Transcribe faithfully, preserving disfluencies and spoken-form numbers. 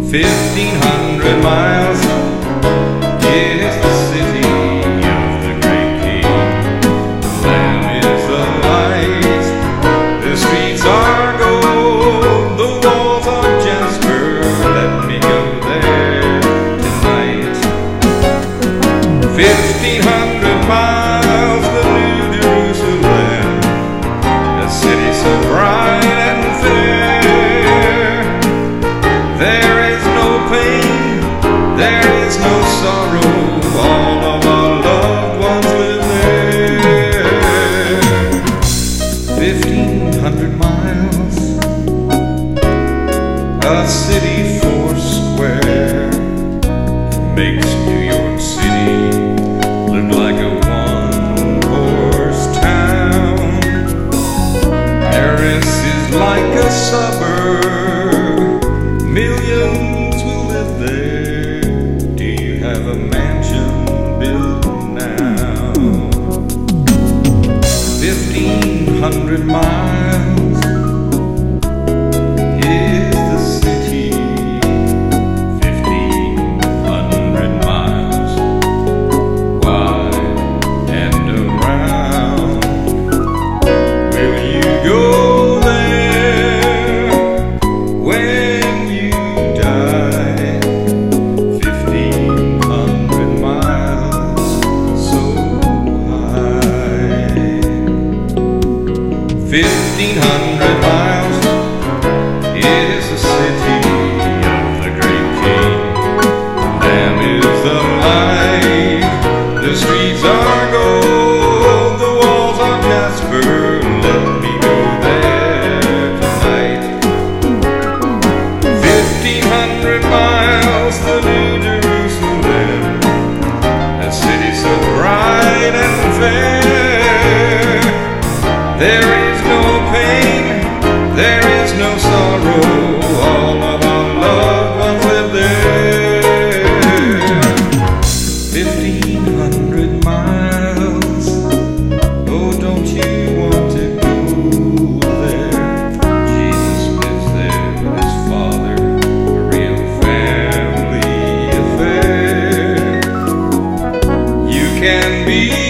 Fifteen hundred miles is the city of the great king. The Lamb is the light, the streets are gold, the walls are jasper. Let me go there tonight. Fifteen hundred miles, the New Jerusalem, a city so bright and fair. There is no pain, there is no sorrow, all of our loved ones live there. Fifteen hundred miles, a city four square, makes New York City look like a one-horse town. Paris is like a suburb, millions will live there. Do you have a mansion built now? Fifteen hundred miles is the city. Fifteen hundred miles wide and around. Will you go there when you die? Fifteen hundred miles so high. Fifteen hundred miles is the city of the great king. The Lamb is the light, the streets are gold, the walls are jasper. Let me go there tonight. Fifteen hundred miles, the New Jerusalem, a city so bright and fair. There is no pain, there is no sorrow, all of our loved ones live there. Fifteen hundred miles, oh, don't you want to go there? Jesus lives there with his Father, a real family affair. You can be